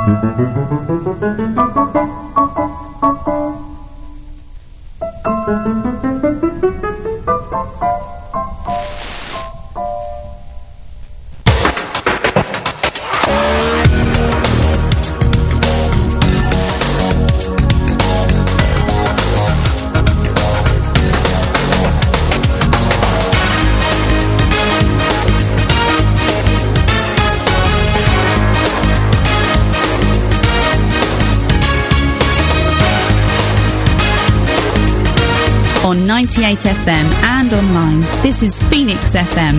On 98 FM and online, this is Phoenix FM.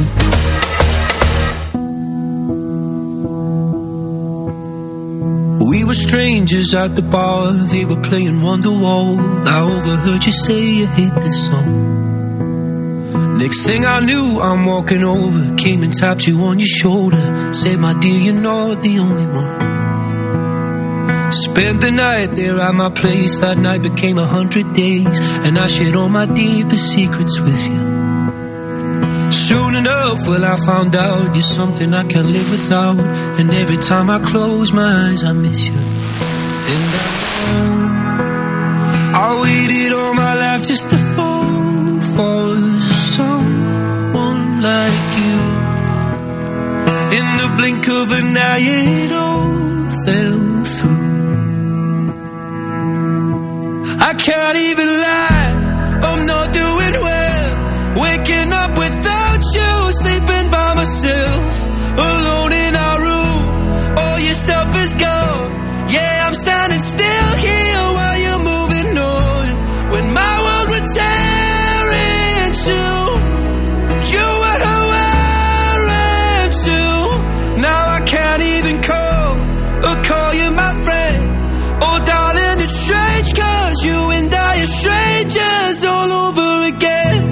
We were strangers at the bar, they were playing Wonderwall. I overheard you say you hate this song. Next thing I knew, I'm walking over, came and tapped you on your shoulder, said, my dear, you're not the only one. Spent the night there at my place, that night became 100 days, and I shared all my deepest secrets with you. Soon enough, well, I found out you're something I can't live without, and every time I close my eyes, I miss you. And I waited all my life just to fall for someone like you. In the blink of an eye, it all fell through. I can't even lie, I'm not doing well. Waking up without you, sleeping by myself, alone in our room, all your stuff is gone. Yeah, I'm standing still here while you're moving on. When my world would tear into, you were wearing too. Now I can't even call you my friend. Oh darling, it's strange, cause you and I are strangers all over again.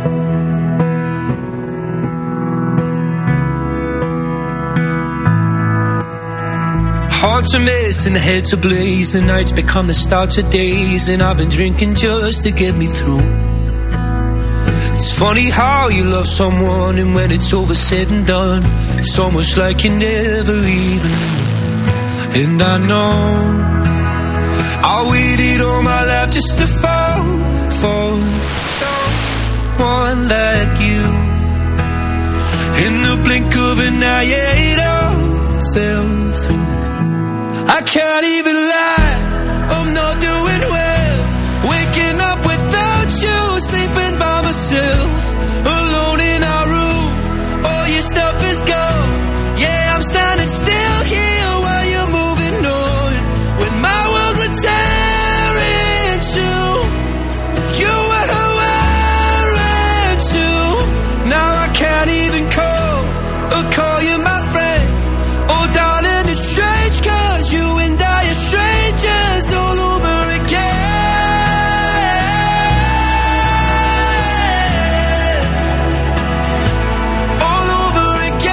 Hearts are missing, heads ablaze, the nights become the start of days, and I've been drinking just to get me through. It's funny how you love someone, and when it's over said and done, it's almost like you never even knew. And I know I waited all my life just to fall for someone like you. In the blink of an eye, it all fell through. I can't even lie, I'm not doing well. Waking up without you, sleeping by myself, alone in our room, all your stuff is gone. Yeah, I'm standing still here while you're moving on. When my world would tear into, you were wearing too. Now I can't even call you my friend. Oh darling, it's strange, cause you and I are strangers all over again. All over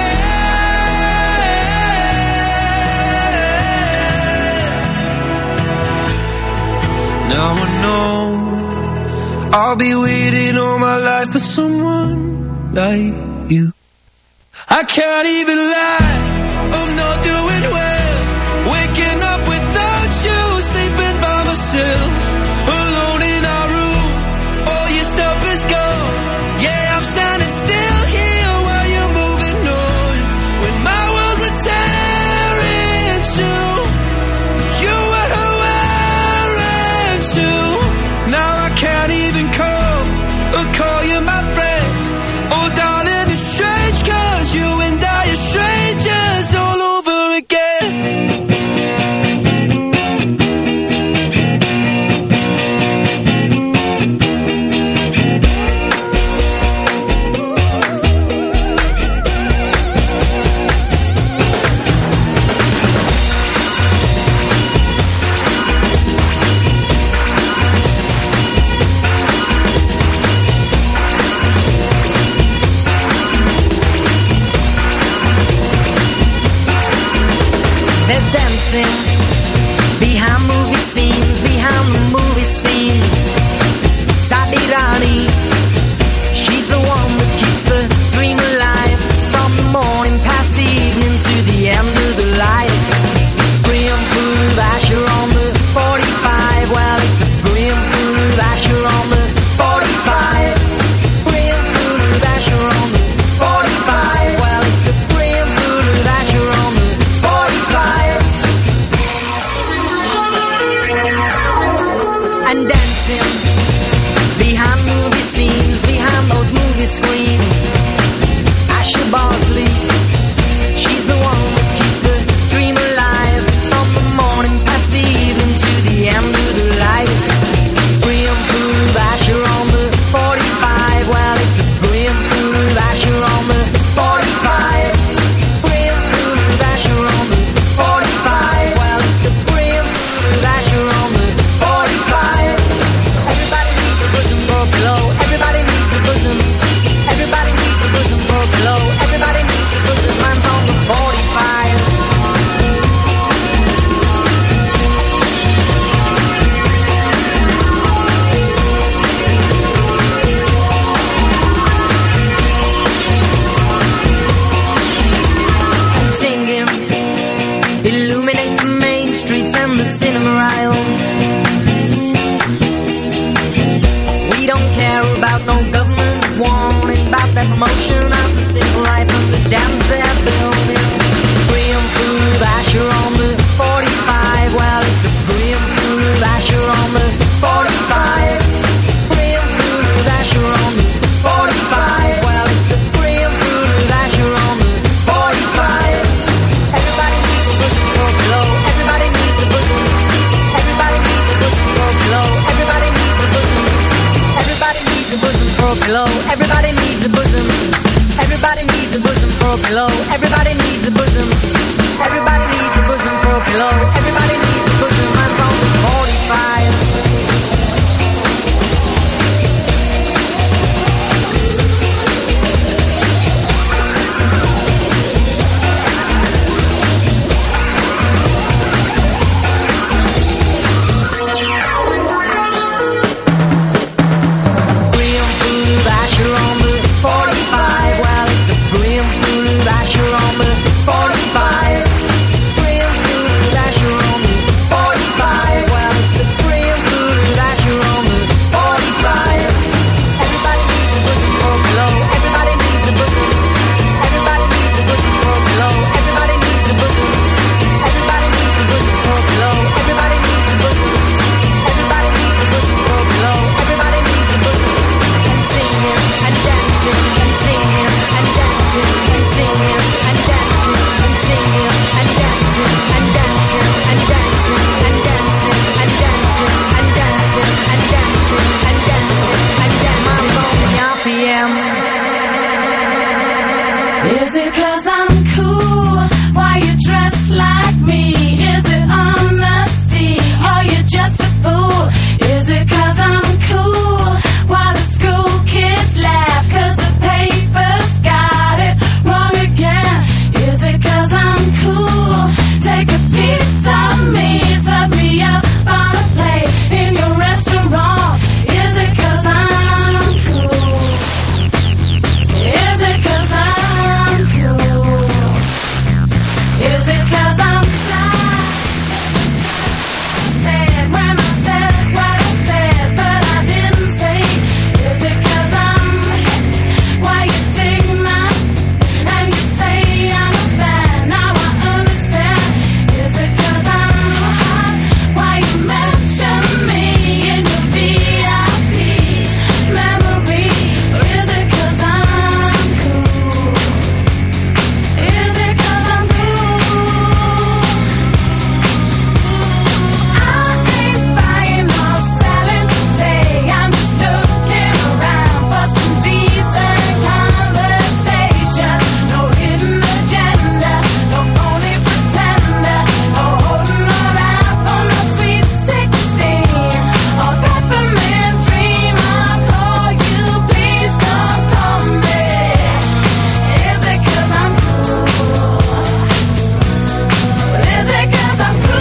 again. Now I know I'll be waiting all my life for someone like you. I can't even lie, I'm not doing well. Waking up without you, sleeping by myself, alone in our room, all your stuff is gone. Yeah, I'm standing still here while you're moving on. When my world would tear into, you were wearing too. Now I can't even call you my friend. Oh darling, it's strange, cause you and I are strangers all over again. There's dancing behind movie scenes, behind the movie scene. Sadi Rani, she's the one that keeps the dream alive, from the morning past the evening to the end of the light. Free and about no government warning about that motion of the civil life of the dams they're building. Free and food, Asher on the 45. Well, it's a free and food, Asher on the 45. Free and food, Asher on the 45. Well, it's a free and food, Asher on the 45. Everybody needs a bosom for a glow. Everybody needs a bosom. Everybody needs a bosom for a glow. Everybody needs a bosom. Everybody needs a bosom for a glow. Everybody needs a bosom. Everybody needs a bosom for a glow. Everybody needs a bosom. Everybody needs a bosom for a glow. Everybody needs a bosom. Mine's on the 45. Is it 'cause I'm cool? Why you dress like me? Is it honesty? Or you just a fool? Is it 'cause I'm cool? Why the school kids laugh? 'Cause the papers got it wrong again. Is it 'cause I'm cool? Take a piece of me, serve me up on a plate in your restaurant. Is it 'cause I'm cool? Is it 'cause I'm cool? Is it 'cause I'm fly? Said when I said what I said, but I didn't say. Is it 'cause I'm why you dig my and you say I'm a fan? Now I understand. Is it 'cause I'm hot? Why you mention me in your VIP memory? Or is it 'cause I'm cool? Is it 'cause I'm cool? I ain't buying or selling today. I'm just looking around for some decent conversation. No hidden agenda, no phony pretender, no holding around for no sweet 16 or peppermint dream. I'll call you, please don't call me. Is it 'cause I'm cool? Is it 'cause I'm cool?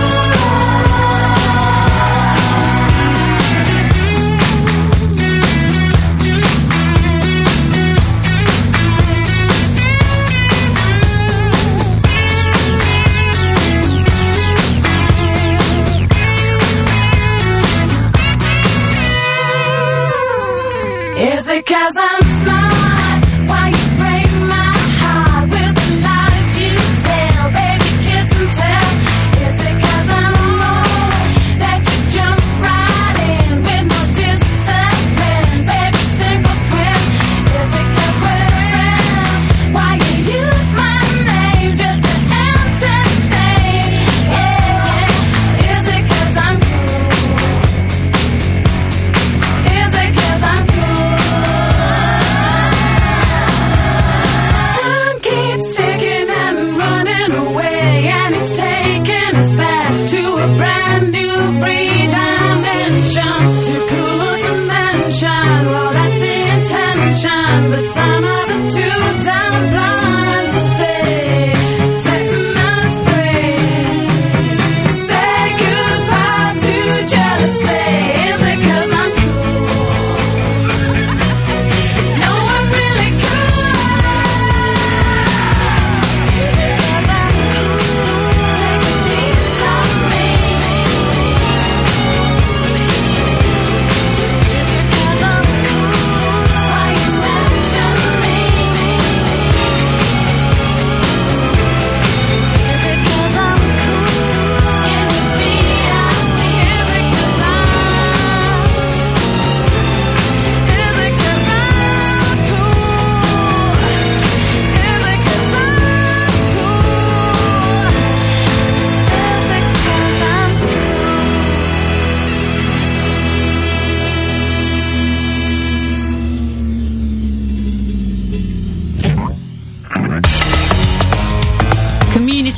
Is it 'cause I'm smart? Why you break my heart with the lies you tell? Baby, kiss and tell. Is it 'cause I'm wrong that you jump right in with no discipline? Baby, sink or swim. Is it 'cause we're friends? Why you use my name just to entertain? Yeah. Is it 'cause I'm cool? Is it 'cause I'm cool?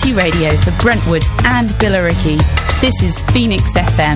community radio for Brentwood and Billericay. This is Phoenix FM.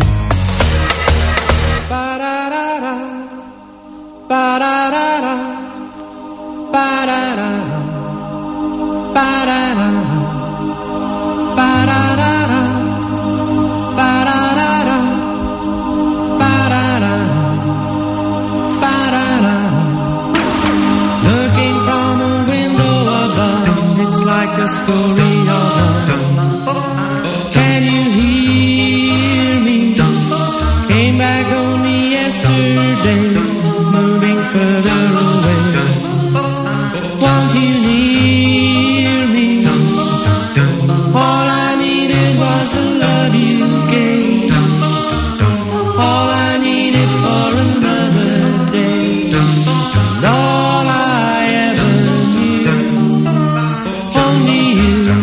Ba-da-da-da, ba-da-da-da, ba-da-da-da, ba-da-da-da, ba-da-da-da, ba-da-da-da, ba-da-da-da, ba-da-da. Looking from a window above, it's like a story of love. Can you hear me? Came back only yesterday, moving further away. Won't you near me? All I needed was the love you gave. All I needed for another day. And all I ever knew, only you.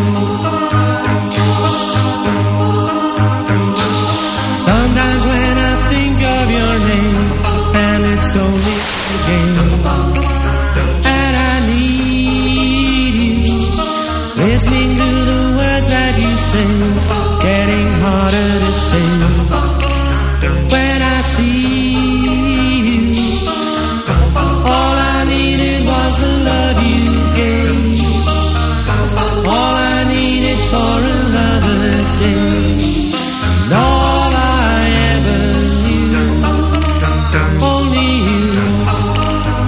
Sometimes when I think of your name, and it's only a game, and I need you, listening to the words that you sing, getting harder to stay. When I see you, all I needed was the love you gave. All I needed for another day. And all I ever knew, only you.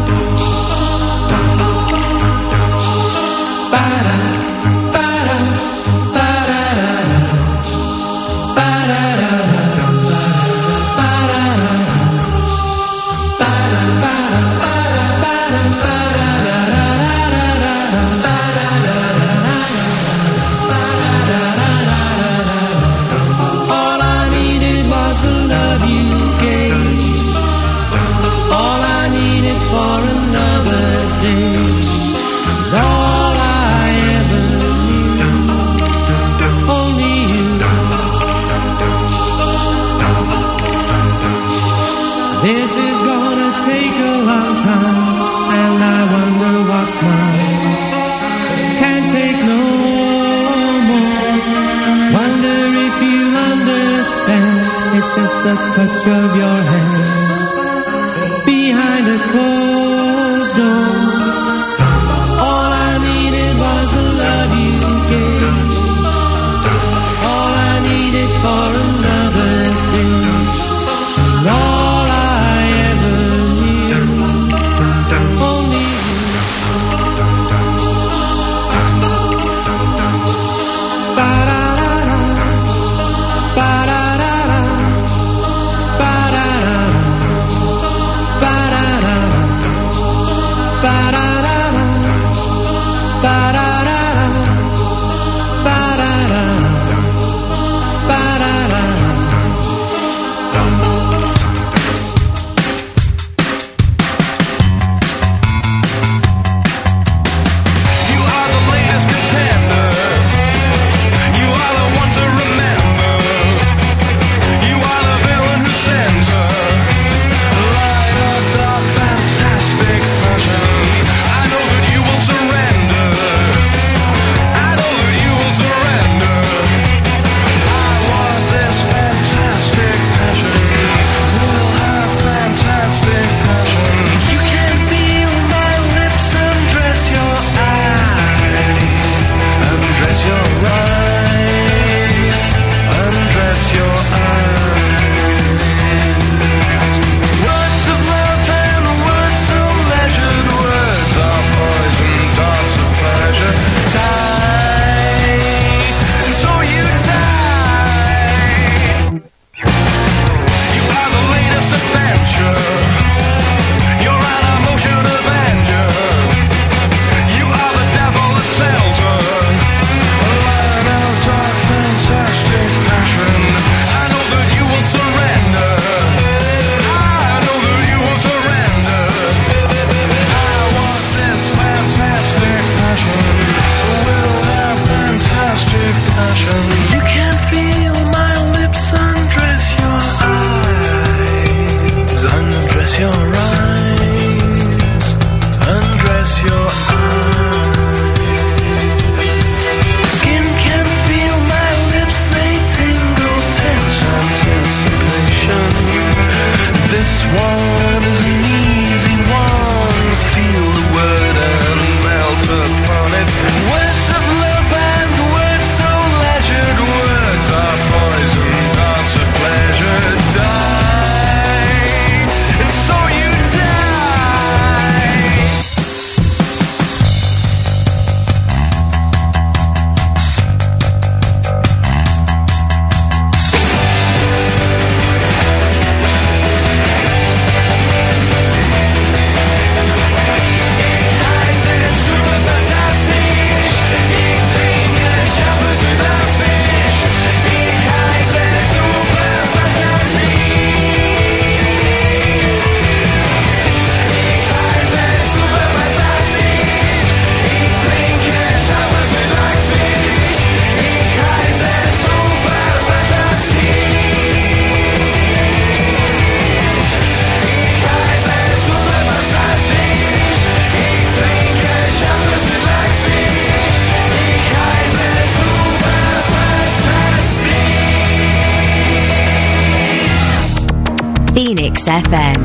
Kiss FM.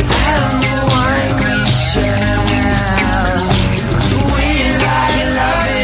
Loving, yeah. We like loving.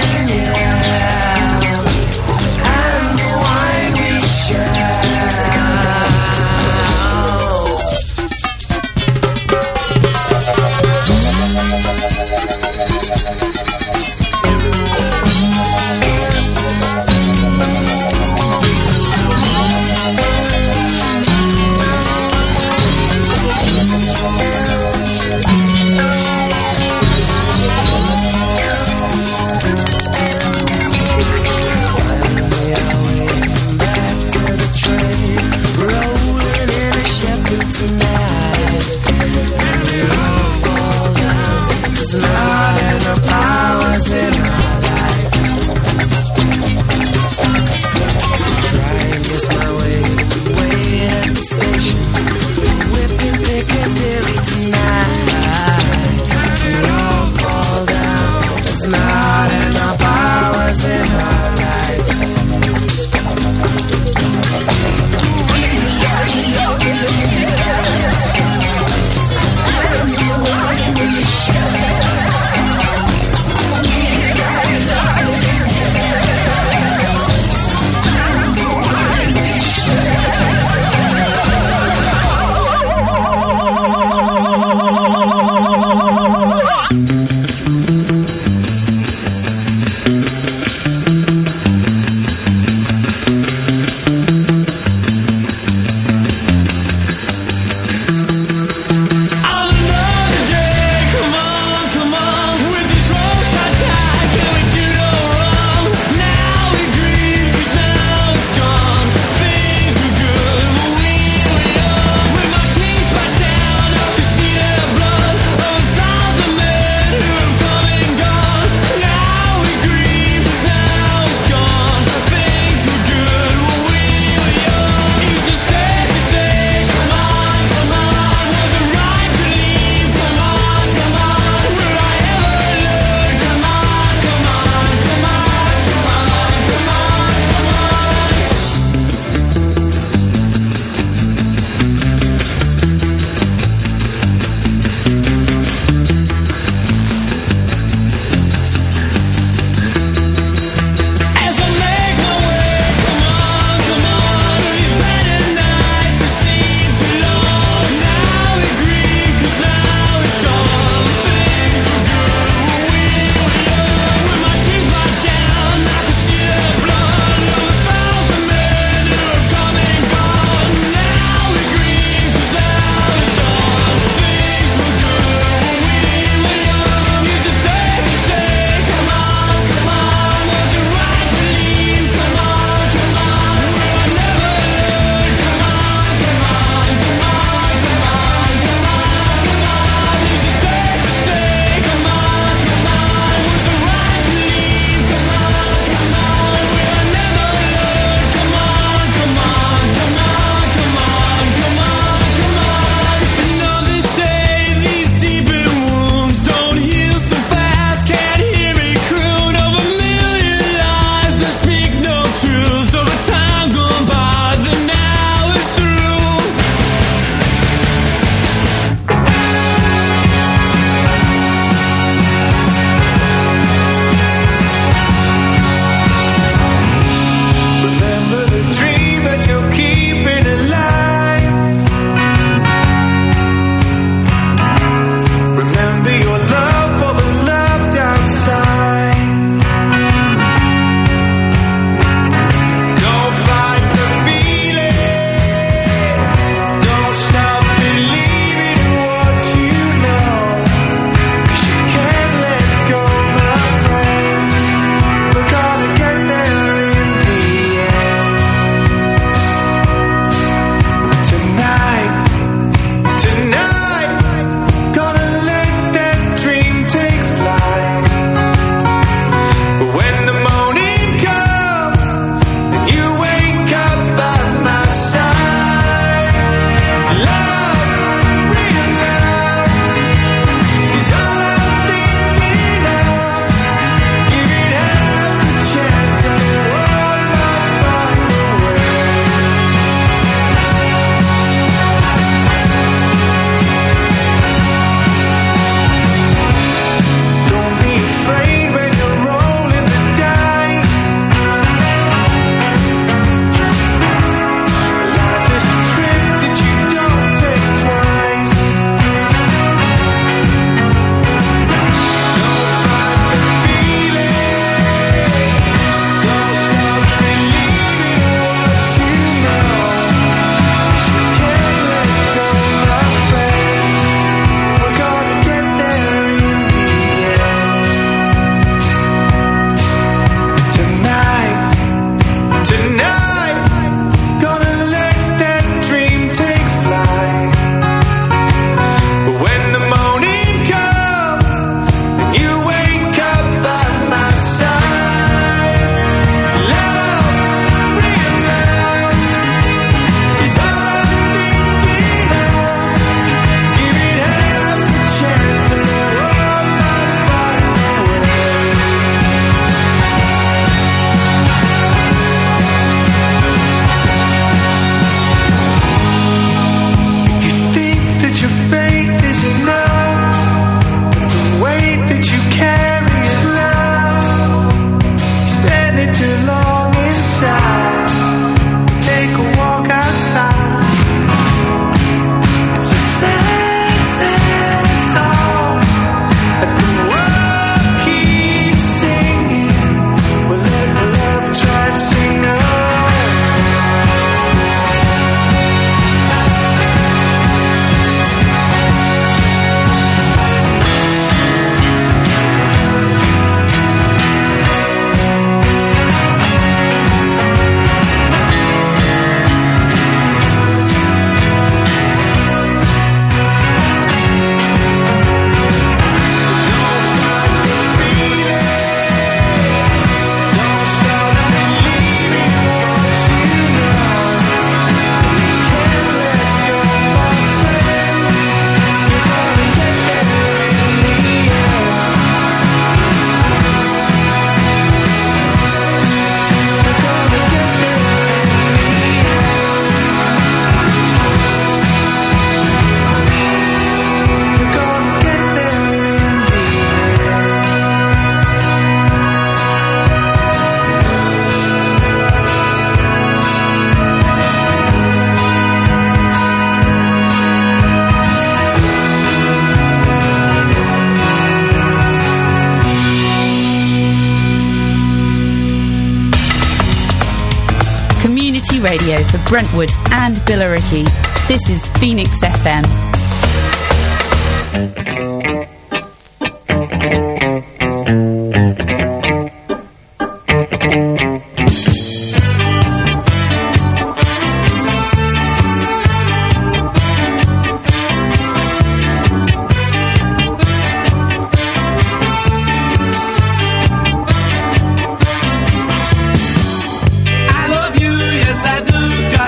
radio for Brentwood and Billericay. This is Phoenix FM.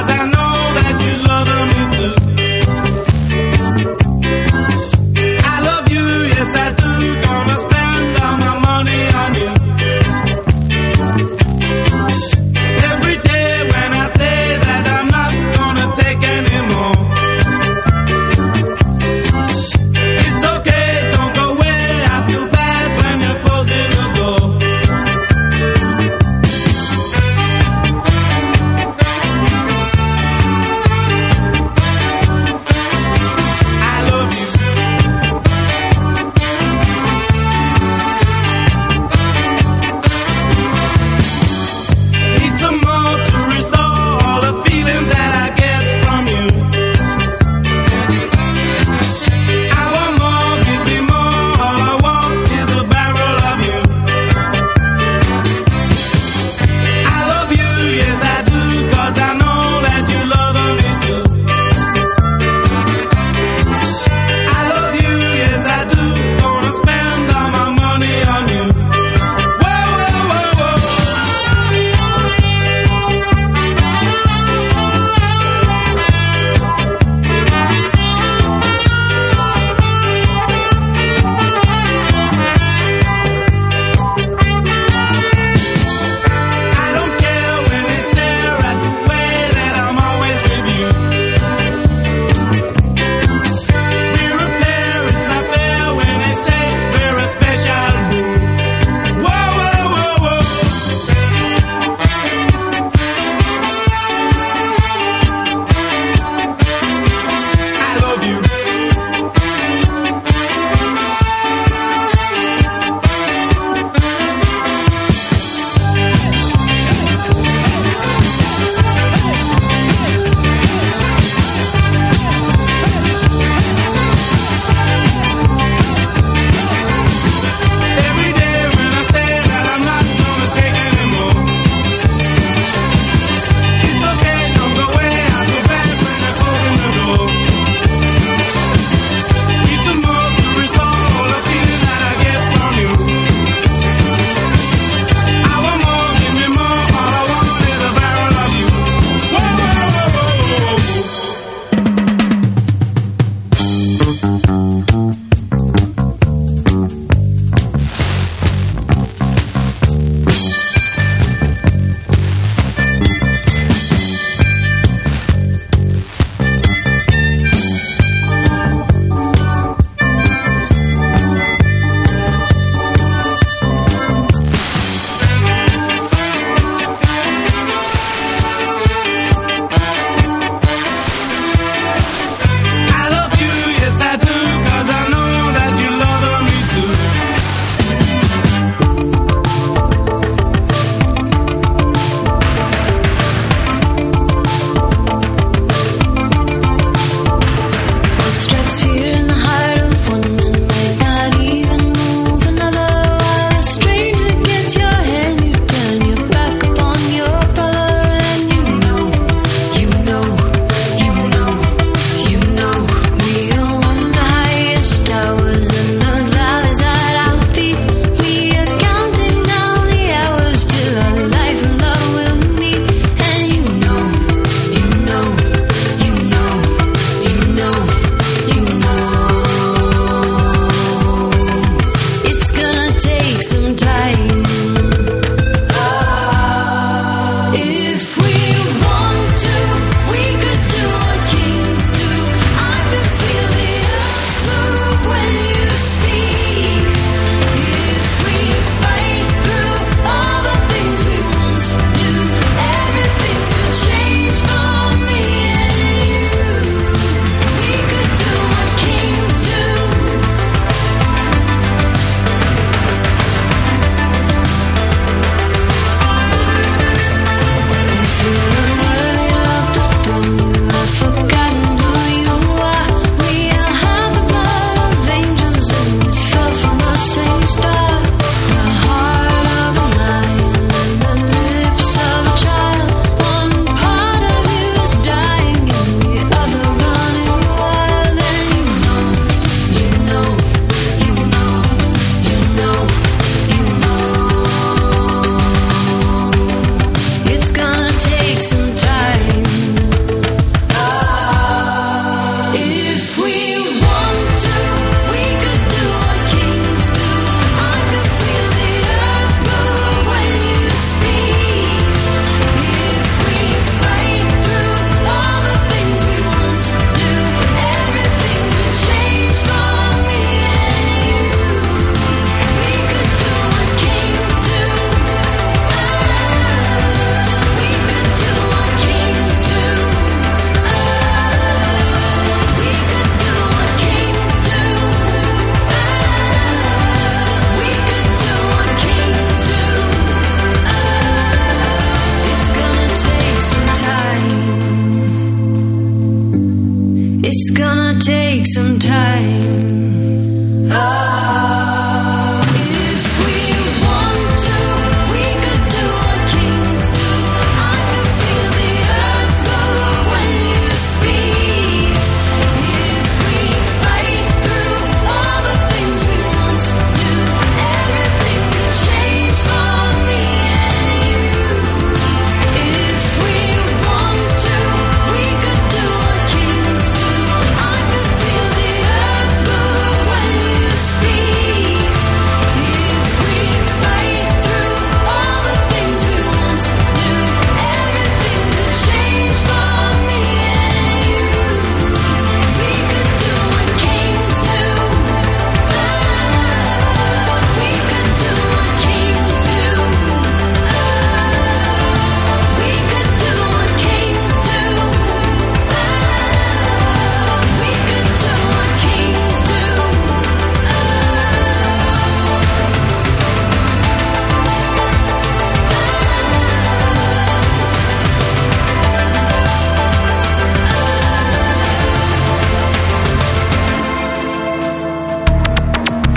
I love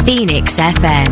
Phoenix FM.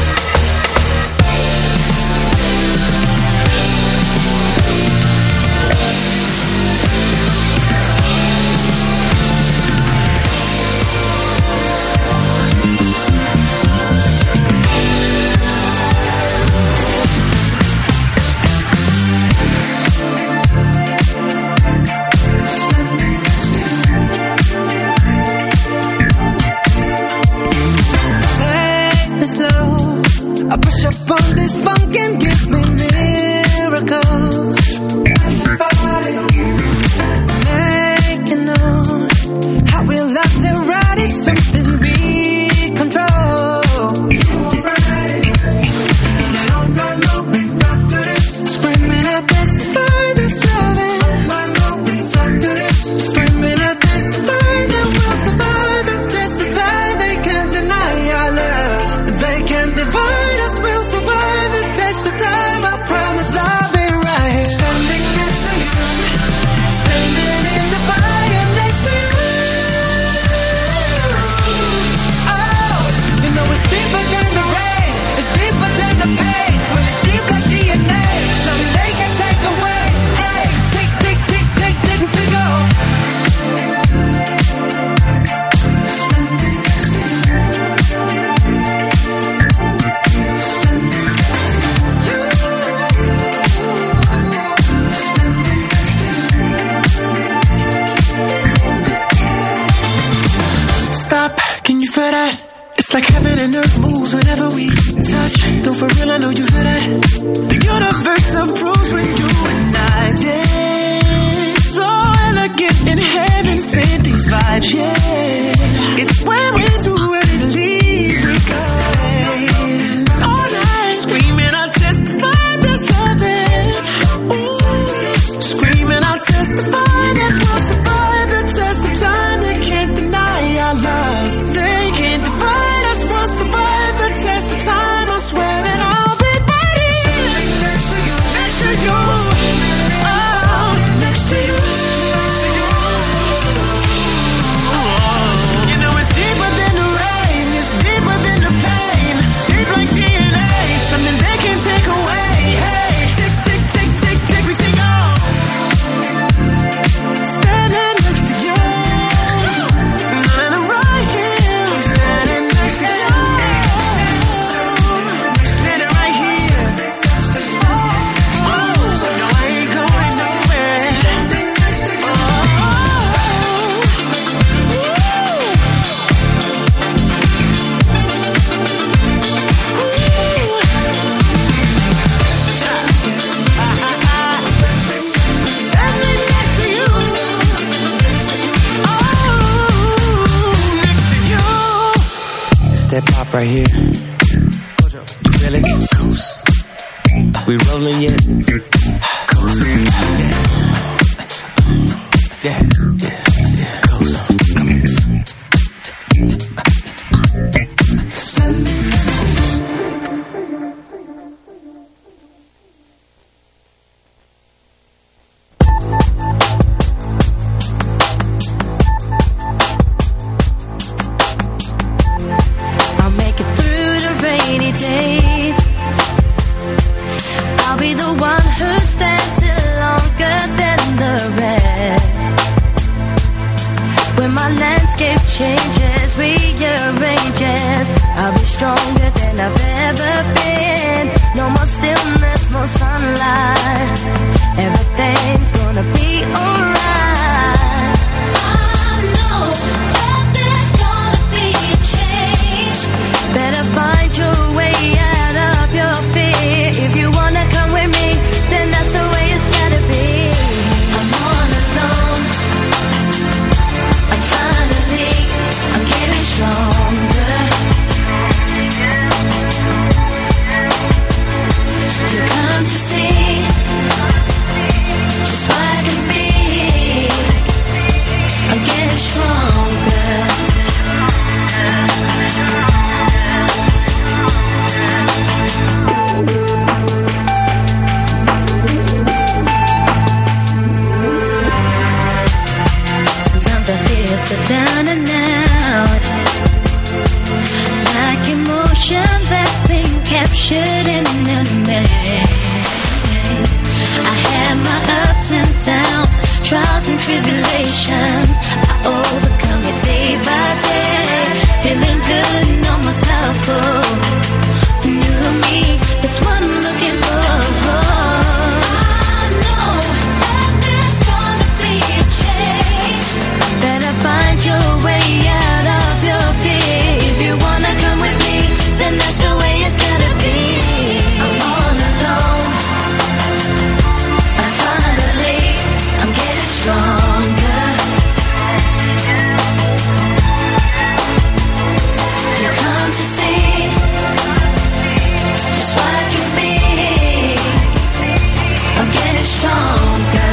Right here. You feel it? Coast. We rolling yet? Coast. Yeah. Coast. down and out like an tribulations, I overcome it day by day. Feeling good, no more powerful. New me, that's what I'm looking for. I know that there's gonna be a change. Better find your way out of your fear. If you wanna come with me, then that's the way it's gotta be. I'm all alone. Finally, I'm getting stronger. You come to see just what I can be. I'm getting stronger.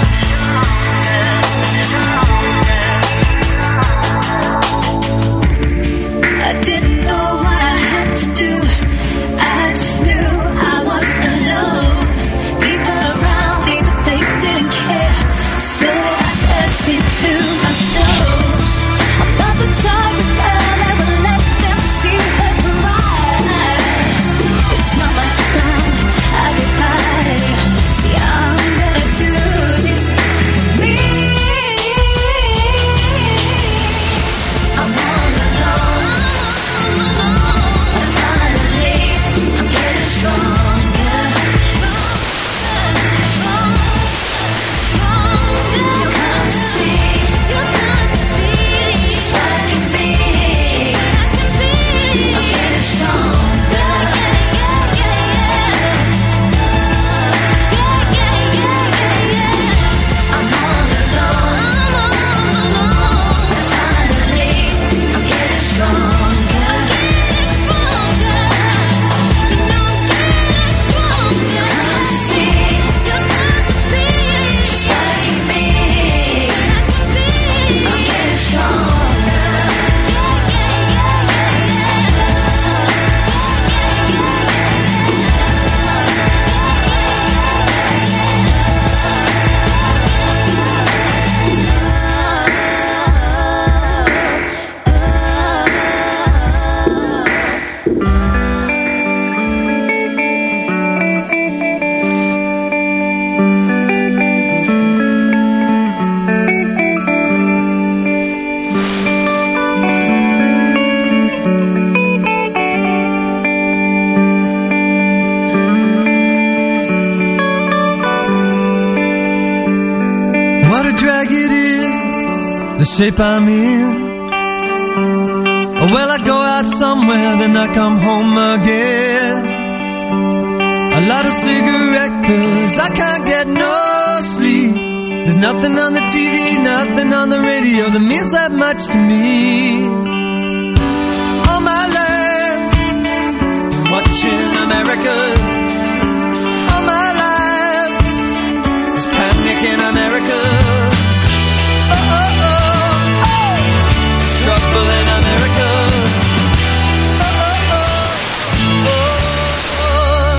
I didn't know what I had to do. I just knew I was alone. People around me, but they didn't care. So I searched into my soul. I'm not the type of girl that will let them see her pride. It's not my style, I get by. See, I'm gonna do this for me. I'm all alone. And finally, I'm getting stronger. You come to see just what I can be. I'm getting stronger. I'm all alone. And finally, I'm getting stronger. You come to see just what I can be. I'm getting stronger. What a drag it is, the shape I'm in. Well, I go out somewhere, then I come home again. A lot of cigarette, 'cause I can't get no sleep. There's nothing on the TV, nothing on the radio that means that much to me. All my life, watching America. All my life, there's panic in America. Oh, oh, oh, oh, there's trouble in America. Oh, oh, oh, oh.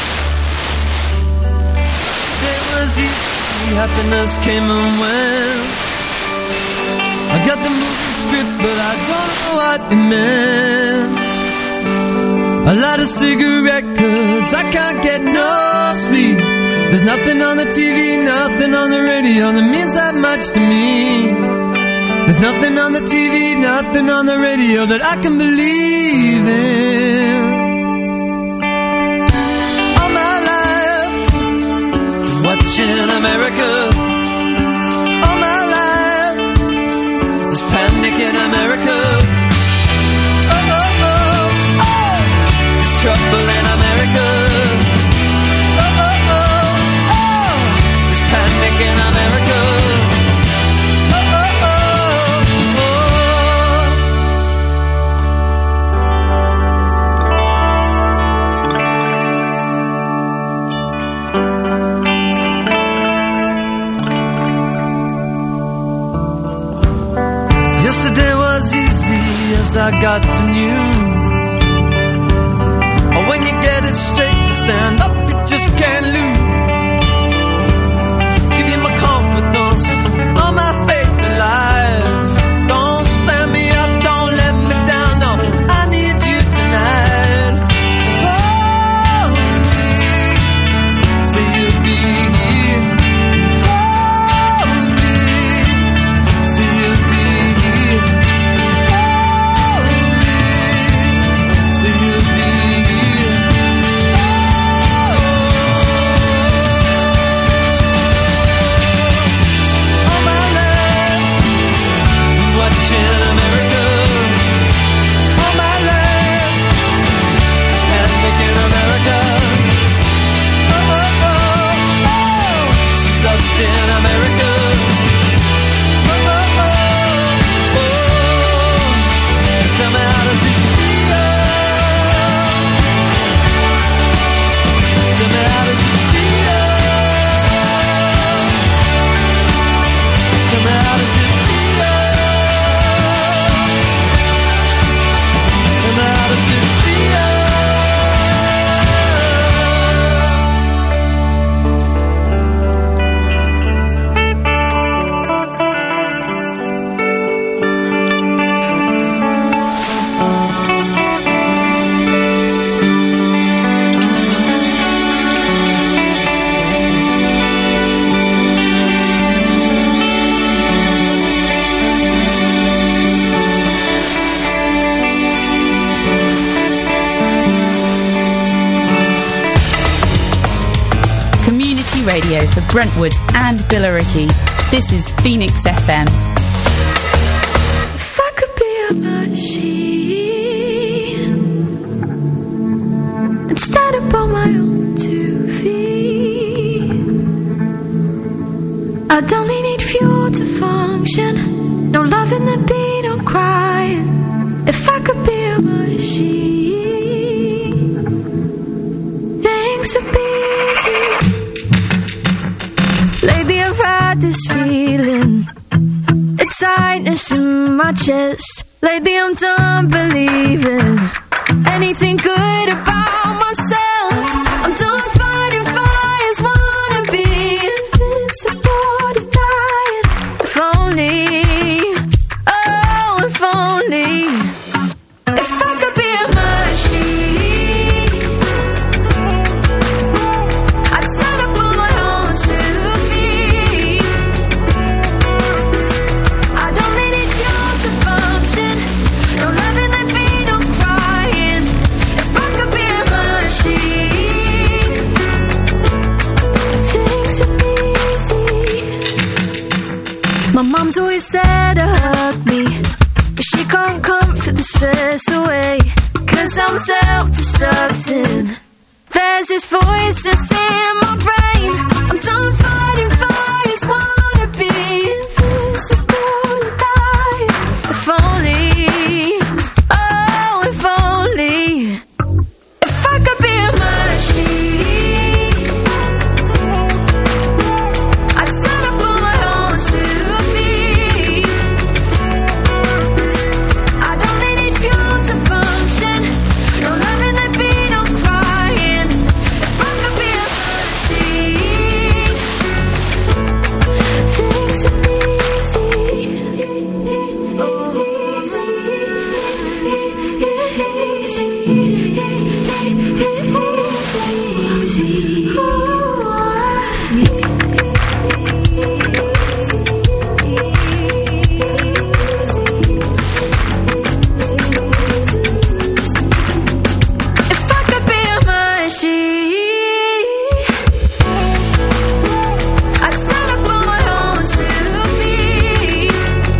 It was easy, happiness came and went. I got the movie script, but I don't know what it meant. A lot of cigarette, 'cause I can't get no sleep. There's nothing on the TV, nothing on the radio that means that much to me. There's nothing on the TV, nothing on the radio that I can believe in. All my life, watching America. All my life, there's panic in America. Oh, oh, oh, oh, there's trouble in America. Oh, oh, oh, oh, there's panic in America. Oh, oh, oh, Yesterday was easy as I got the news. Oh, when you get it straight to stand up, you just can't lose. Give you my confidence, all my faith in life. Don't stand me up, don't let me down, no, I need you tonight to hold me, say you'll be here, hold me. community radio for Brentwood and Billericay. This is Phoenix FM. If I could be a machine and stand up on my own 2 feet, I'd only need fuel to function. No love in the beat or crying. If I could be a machine, things would be easy. Lately I've had this feeling, a tightness in my chest. Lately I'm done believing anything good about myself. I'm done fighting fires, wanna be invincible to dying. If only, oh, if only, if I could be a machine, I'd stand up on my own 2 feet. I don't need it fuel to function. No love in the beat, no crying. If I could be a machine, things would be easy. My mom's always said to hug me, but she can't comfort the stress away, 'cause I'm self-destructing. There's this voice that's in my brain. I'm done fighting fires, wanna be invincible to die. If only, oh, if only, if I could be a machine, I'd stand up on my own 2 feet. I don't need fuel to function. No love in the beat, no crying. If I could be a machine, things would be if I could be a machine, I'd stand up on my own 2 feet.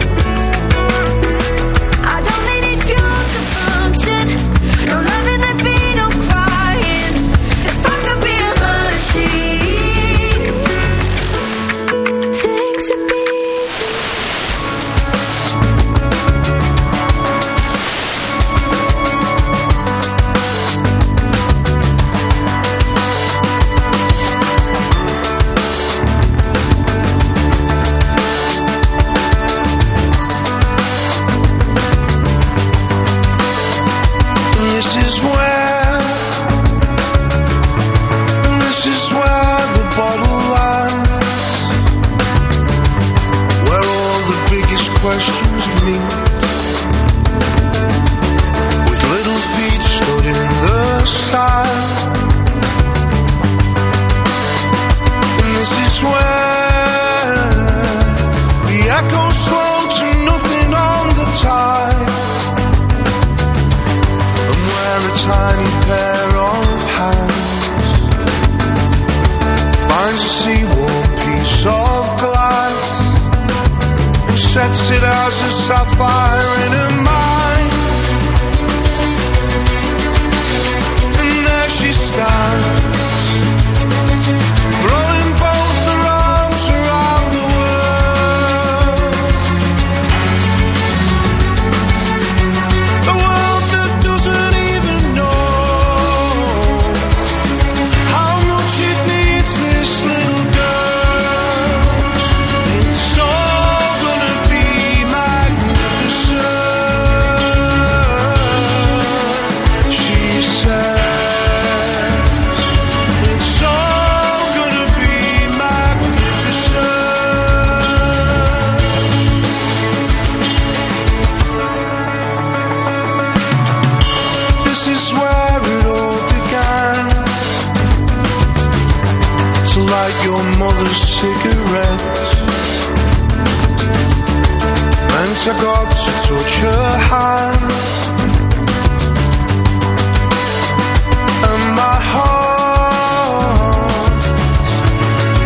I don't need fuel to function. No love in the beat, no crying. If I could be a machine, things would be This is where the bottle lies, where all the biggest questions meet, with little feet stood in the side. And this is where the echoes slow to nothing on the tide, and where a tiny pair of hands finds a sea-warm piece of glass, sets it as a sapphire in her mind, and there she stands, throwing both her arms around the world, a world that doesn't even know how much it needs this little girl. It's all gonna be magnificent, she says. It's all gonna be magnificent. This is where it all began, to light your mother's cigarettes, and I got to touch her hand, and my heart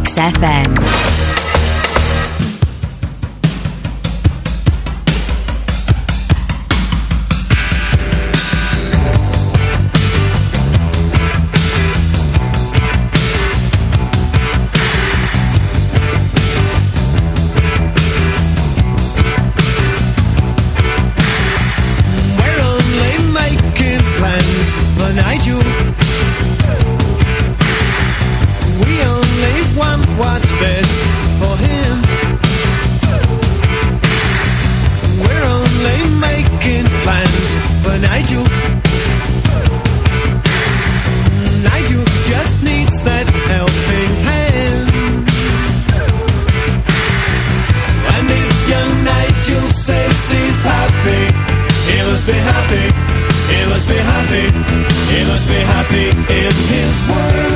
Mix FM. He must be happy in his world.